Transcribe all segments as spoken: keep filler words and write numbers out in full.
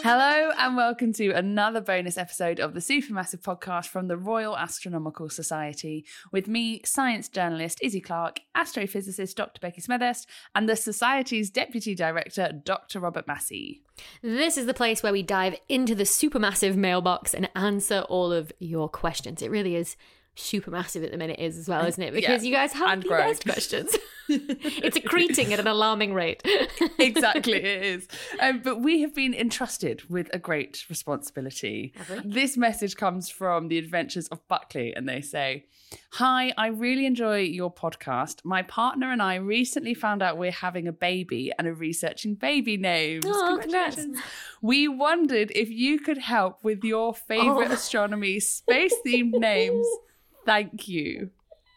Hello and welcome to another bonus episode of the Supermassive podcast from the Royal Astronomical Society with me, science journalist Izzy Clark, astrophysicist Doctor Becky Smethurst, and the Society's Deputy Director, Doctor Robert Massey. This is the place where we dive into the supermassive mailbox and answer all of your questions. It really is supermassive at the minute is as well, isn't it? Because yeah, you guys have the best questions. It's accreting at an alarming rate. Exactly, it is. Um, but we have been entrusted with a great responsibility. This message comes from the Adventures of Buckley, and they say, "Hi, I really enjoy your podcast. My partner and I recently found out we're having a baby and are researching baby names. Oh, congrats. We wondered if you could help with your favourite oh. astronomy space-themed names. Thank you."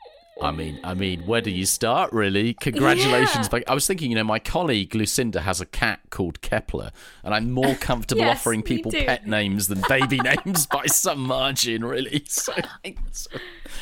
I mean, I mean, where do you start, really? Congratulations. Yeah. I was thinking, you know, my colleague Lucinda has a cat called Kepler, and I'm more comfortable yes, offering people pet names than baby names by some margin, really. So, so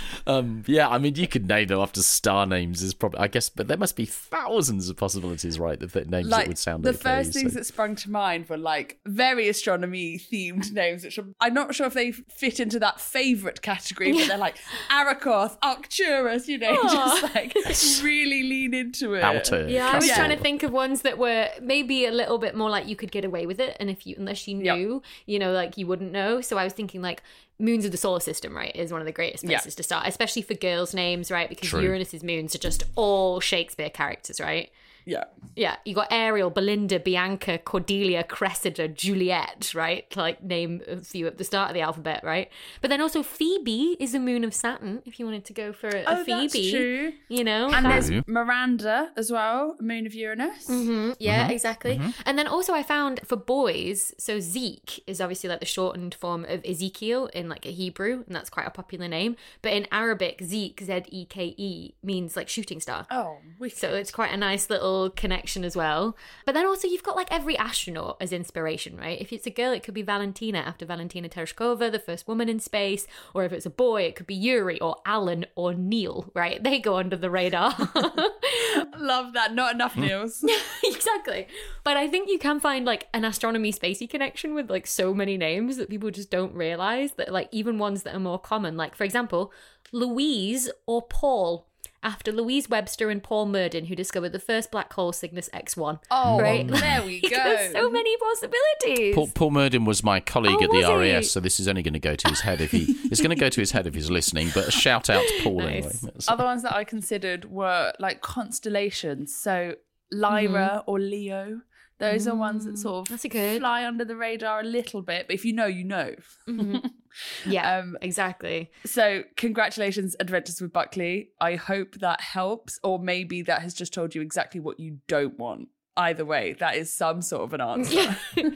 um, yeah, I mean, you could name them after star names, is probably, I guess, but there must be thousands of possibilities, right, of names like, that would sound the okay. The first so. things that sprung to mind were, like, very astronomy-themed names, which are, I'm not sure if they fit into that favourite category, but they're like Arakoth, Arcturus, you know, Aww. just like really lean into it. Outer. Yeah, I was yeah. trying to think of ones that were maybe a little bit more like you could get away with it, and if you, unless you knew, yep. you know, like you wouldn't know. So I was thinking like moons of the solar system, right, is one of the greatest places yeah. to start, especially for girls' names, right, because True. Uranus's moons are just all Shakespeare characters, right? Yeah. Yeah. You got Ariel, Belinda, Bianca, Cordelia, Cressida, Juliet, right? Like name a few at the start of the alphabet, right? But then also Phoebe is the moon of Saturn, if you wanted to go for a, oh, a Phoebe. That's true. You know? And that... there's Miranda as well, moon of Uranus. Mm-hmm. Yeah, mm-hmm. exactly. Mm-hmm. And then also I found for boys, so Zeke is obviously like the shortened form of Ezekiel in like a Hebrew, and that's quite a popular name. But in Arabic, Zeke, Z E K E, means like shooting star. Oh, wicked. So it's quite a nice little connection as well. But then also you've got like every astronaut as inspiration, right? If it's a girl, it could be Valentina after Valentina Tereshkova, the first woman in space. Or if it's a boy, it could be Yuri or Alan or Neil, right? They go under the radar. Love that. Not enough Neils. Exactly. But I think you can find like an astronomy spacey connection with like so many names that people just don't realize, that like even ones that are more common, like for example, Louise or Paul, after Louise Webster and Paul Murden, who discovered the first black hole, Cygnus X one. Oh, right? There we go. There's so many possibilities. Paul, Paul Murden was my colleague oh, at the R A S, he? so this is only going to go to his head if he... It's going to go to his head if he's listening, but a shout out to Paul nice. anyway. Other ones that I considered were like constellations. So Lyra mm-hmm. or Leo. Those mm, are ones that sort of that's a good. fly under the radar a little bit, but if you know, you know. Mm-hmm. Yeah, um, exactly. So congratulations, Adventures with Buckley. I hope that helps, or maybe that has just told you exactly what you don't want. Either way, that is some sort of an answer.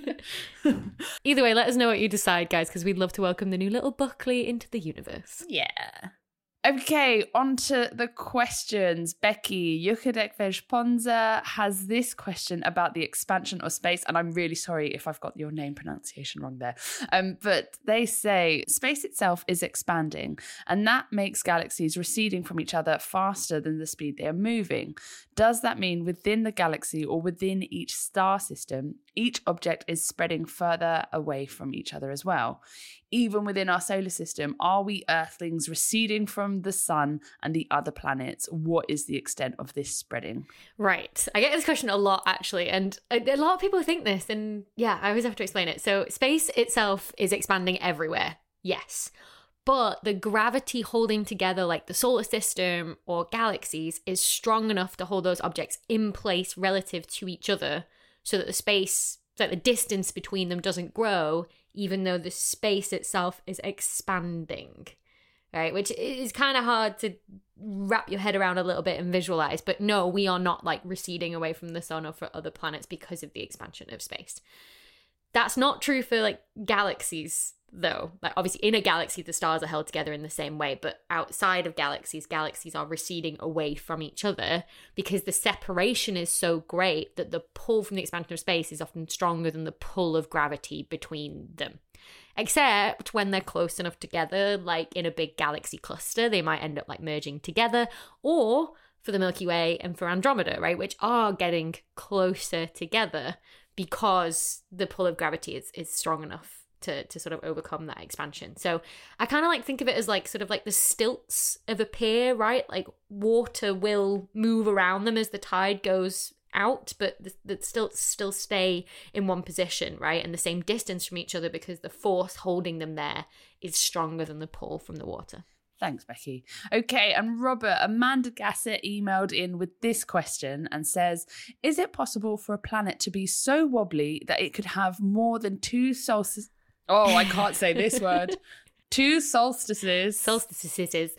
Either way, let us know what you decide, guys, because we'd love to welcome the new little Buckley into the universe. Yeah. Okay, on to the questions. Becky, Yukadekvej Ponza has this question about the expansion of space, and I'm really sorry if I've got your name pronunciation wrong there. Um, but they say space itself is expanding, and that makes galaxies receding from each other faster than the speed they are moving. Does that mean within the galaxy or within each star system, each object is spreading further away from each other as well? Even within our solar system, are we Earthlings receding from the sun and the other planets? What is the extent of this spreading? Right. I get this question a lot, actually. And a, a lot of people think this, and yeah, I always have to explain it. So space itself is expanding everywhere. Yes. But the gravity holding together like the solar system or galaxies is strong enough to hold those objects in place relative to each other so that the space, like the distance between them doesn't grow, even though the space itself is expanding, right? Which is kind of hard to wrap your head around a little bit and visualize. But no, we are not like receding away from the sun or for other planets because of the expansion of space. That's not true for like galaxies, though. Like obviously in a galaxy, the stars are held together in the same way, but outside of galaxies, galaxies are receding away from each other because the separation is so great that the pull from the expansion of space is often stronger than the pull of gravity between them. Except when they're close enough together, like in a big galaxy cluster, they might end up like merging together, or for the Milky Way and for Andromeda, right, which are getting closer together. because the pull of gravity is, is strong enough to to sort of overcome that expansion. So I kind of like think of it as like sort of like the stilts of a pier, right? Like water will move around them as the tide goes out, but the, the stilts still stay in one position, right? And the same distance from each other because the force holding them there is stronger than the pull from the water. Thanks, Becky. Okay, and Robert, Amanda Gassett emailed in with this question and says, is it possible for a planet to be so wobbly that it could have more than two solstices? Oh, I can't say this word. Two solstices. Solstices.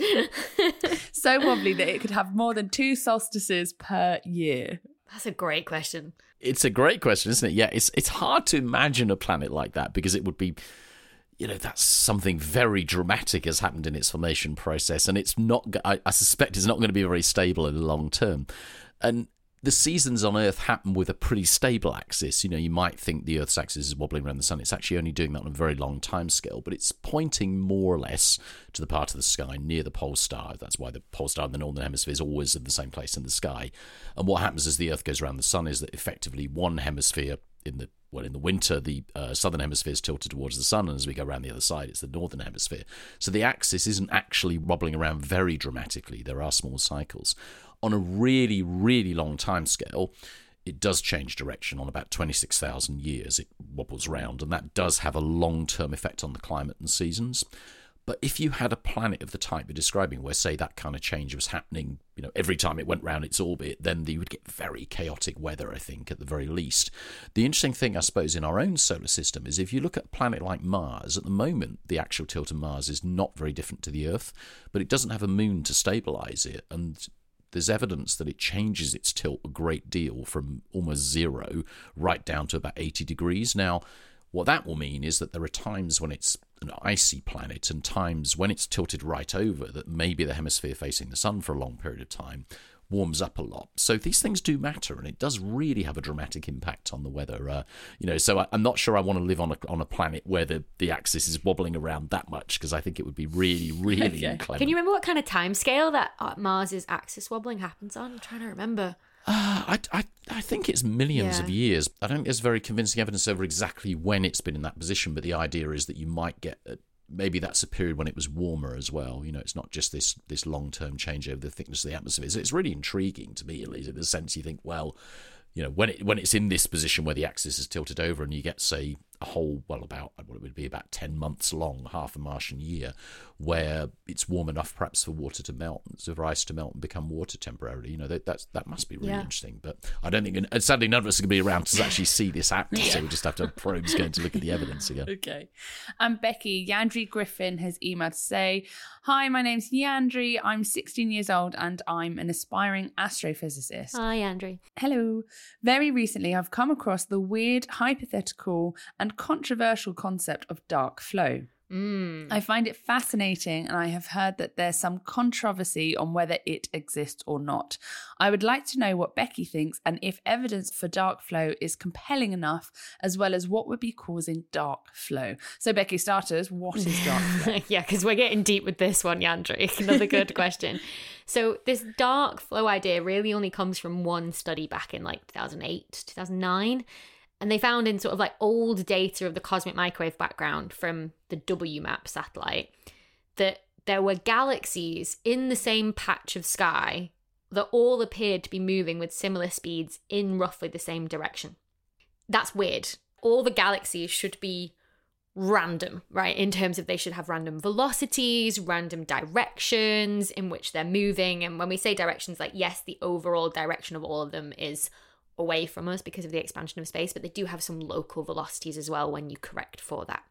So wobbly that it could have more than two solstices per year. That's a great question. It's a great question, isn't it? Yeah, it's it's hard to imagine a planet like that because it would be, you know, that's something very dramatic has happened in its formation process, and it's not, I, I suspect it's not going to be very stable in the long term. And the seasons on Earth happen with a pretty stable axis. You know, you might think the Earth's axis is wobbling around the sun. It's actually only doing that on a very long time scale, but it's pointing more or less to the part of the sky near the pole star. That's why the pole star in the northern hemisphere is always in the same place in the sky. And what happens as the Earth goes around the sun is that effectively one hemisphere in the Well, in the winter, the uh, southern hemisphere is tilted towards the sun, and as we go around the other side, it's the northern hemisphere. So the axis isn't actually wobbling around very dramatically. There are small cycles. On a really, really long time scale, it does change direction. On about twenty-six thousand years, it wobbles around, and that does have a long-term effect on the climate and seasons. But if you had a planet of the type you're describing, where, say, that kind of change was happening, you know, every time it went round its orbit, then you would get very chaotic weather, I think, at the very least. The interesting thing, I suppose, in our own solar system is if you look at a planet like Mars, at the moment, the actual tilt of Mars is not very different to the Earth, but it doesn't have a moon to stabilise it, and there's evidence that it changes its tilt a great deal from almost zero right down to about eighty degrees. Now, what that will mean is that there are times when it's an icy planet and times when it's tilted right over that maybe the hemisphere facing the sun for a long period of time warms up a lot. So these things do matter, and it does really have a dramatic impact on the weather. Uh, you know, so I, I'm not sure I want to live on a on a planet where the, the axis is wobbling around that much, because I think it would be really, really Okay. inclement. Can you remember what kind of time scale that uh, Mars's axis wobbling happens on? I'm trying to remember. Uh, I, I, I think it's millions Yeah. of years. I don't think there's very convincing evidence over exactly when it's been in that position, but the idea is that you might get a, maybe that's a period when it was warmer as well. You know, it's not just this this long-term change over the thickness of the atmosphere. It's, it's really intriguing to me, at least, in the sense you think, well, you know, when it when it's in this position where the axis is tilted over and you get, say, a whole, well, about, what it would be about ten months long, half a Martian year, where it's warm enough perhaps for water to melt, for ice to melt and become water temporarily. You know, that that's, that must be really Yeah. interesting. But I don't think, and sadly, none of us are going to be around to actually see this happen, so we just have to have probes going to look at the evidence again. Okay. And Becky, Yandri Griffin has emailed to say, hi, my name's Yandri. I'm sixteen years old and I'm an aspiring astrophysicist. Hi, Andrew. Hello. Very recently, I've come across the weird, hypothetical and controversial concept of dark flow. Mm. I find it fascinating, and I have heard that there's some controversy on whether it exists or not. I would like to know what Becky thinks and if evidence for dark flow is compelling enough, as well as what would be causing dark flow. So, Becky, starters, what is dark flow? Yeah, because we're getting deep with this one, Yandri. Another good question. So this dark flow idea really only comes from one study back in like two thousand eight, two thousand nine. And they found in sort of like old data of the cosmic microwave background from the W MAP satellite that there were galaxies in the same patch of sky that all appeared to be moving with similar speeds in roughly the same direction. That's weird. All the galaxies should be random, right? In terms of they should have random velocities, random directions in which they're moving. And when we say directions, like, yes, the overall direction of all of them is away from us because of the expansion of space, but they do have some local velocities as well when you correct for that.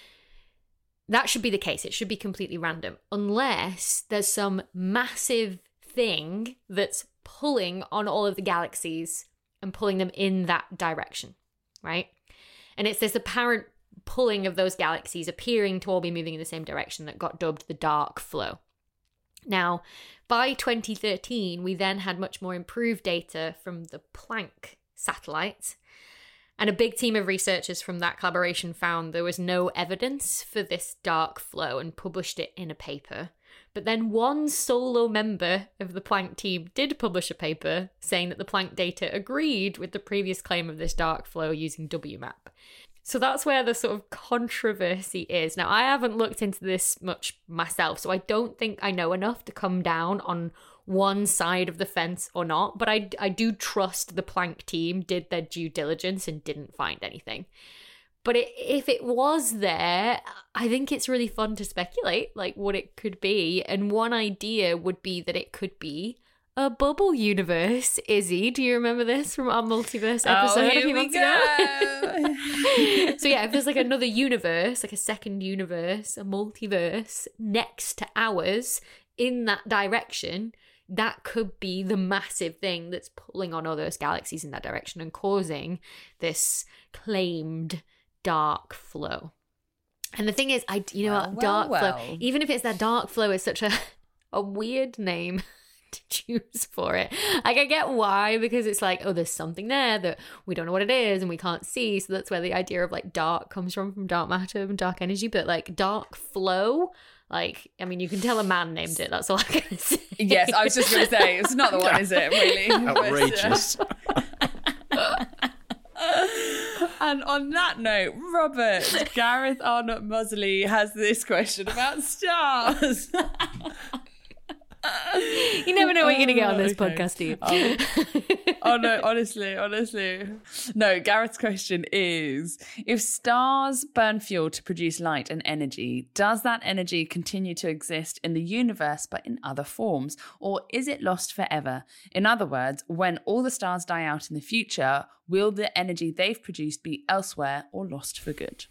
That should be the case. It should be completely random, unless there's some massive thing that's pulling on all of the galaxies and pulling them in that direction, right? And it's this apparent pulling of those galaxies appearing to all be moving in the same direction that got dubbed the dark flow. Now, by twenty thirteen, we then had much more improved data from the Planck satellite, and a big team of researchers from that collaboration found there was no evidence for this dark flow and published it in a paper. But then one solo member of the Planck team did publish a paper saying that the Planck data agreed with the previous claim of this dark flow using W MAP. So that's where the sort of controversy is. Now, I haven't looked into this much myself, so I don't think I know enough to come down on one side of the fence or not, but I, I do trust the Planck team did their due diligence and didn't find anything. But it, if it was there, I think it's really fun to speculate, like, what it could be. And one idea would be that it could be a bubble universe. Izzy, do you remember this from our multiverse episode oh, a here few we months go. ago? So yeah, if there's like another universe, like a second universe, a multiverse next to ours in that direction, that could be the massive thing that's pulling on all those galaxies in that direction and causing this claimed dark flow. And the thing is, I you know well, what, dark well, flow, well. even if it's that dark flow is such a a weird name to choose for it. Like, I get why, because it's like, oh, there's something there that we don't know what it is and we can't see, so that's where the idea of like dark comes from from dark matter and dark energy. But like dark flow, like, I mean, you can tell a man named it, that's all I can say. Yes, I was just going to say, it's not the one, is it, really? Outrageous. And on that note, Robert, Gareth Arnott Mosley has this question about stars. You never know what you're going to get on this okay. podcast, Steve. Oh. oh no, honestly, honestly. No, Gareth's question is, if stars burn fuel to produce light and energy, does that energy continue to exist in the universe but in other forms, or is it lost forever? In other words, when all the stars die out in the future, will the energy they've produced be elsewhere or lost for good?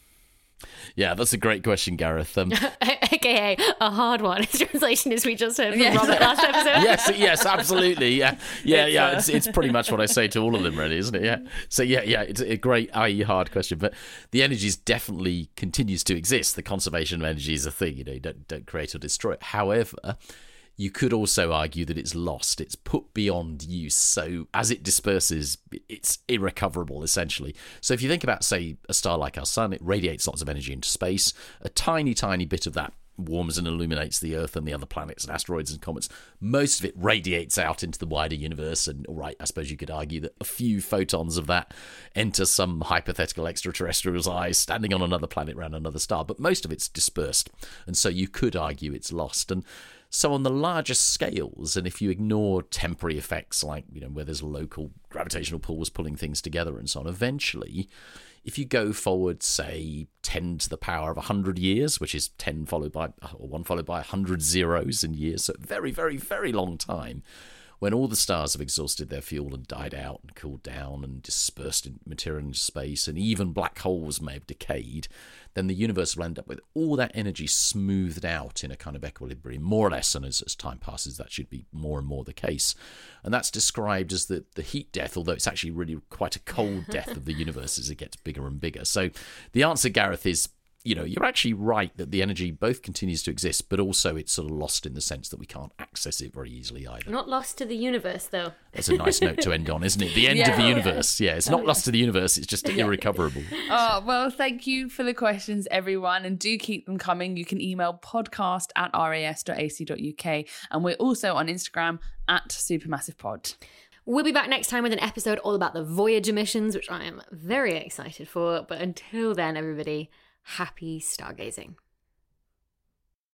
Yeah, that's a great question, Gareth. Um, A K A a hard one. His translation is we just heard from yes. Robert last episode. yes, yes, absolutely. Yeah, yeah, it's, yeah. uh... It's, it's pretty much what I say to all of them, really, isn't it? Yeah. So yeah, yeah. It's a great, that is hard question, but the energy definitely continues to exist. The conservation of energy is a thing. You know, you don't don't create or destroy it. However, you could also argue that it's lost. It's put beyond use. So as it disperses, it's irrecoverable, essentially. So if you think about, say, a star like our sun, it radiates lots of energy into space. A tiny, tiny bit of that warms and illuminates the Earth and the other planets and asteroids and comets. Most of it radiates out into the wider universe. And, all right, I suppose you could argue that a few photons of that enter some hypothetical extraterrestrial's eye standing on another planet around another star. But most of it's dispersed. And so you could argue it's lost. And so on the larger scales, and if you ignore temporary effects like, you know, where there's local gravitational pulls pulling things together and so on, eventually, if you go forward, say, ten to the power of one hundred years, which is ten followed by, or one followed by one hundred zeros in years, so a very, very, very long time, when all the stars have exhausted their fuel and died out and cooled down and dispersed in material into space, and even black holes may have decayed, then the universe will end up with all that energy smoothed out in a kind of equilibrium, more or less, and as, as time passes, that should be more and more the case. And that's described as the, the heat death, although it's actually really quite a cold death of the universe as it gets bigger and bigger. So the answer, Gareth, is, you know, you're actually right that the energy both continues to exist, but also it's sort of lost in the sense that we can't access it very easily either. Not lost to the universe, though. That's a nice note to end on, isn't it? The end yeah, of the yeah. universe. Yeah, it's not Oh, lost to the universe, it's just yeah. irrecoverable. Oh, well, thank you for the questions, everyone, and do keep them coming. You can email podcast at ras dot a c dot u k, and we're also on Instagram at supermassivepod. We'll be back next time with an episode all about the Voyager missions, which I am very excited for. But until then, everybody, happy stargazing.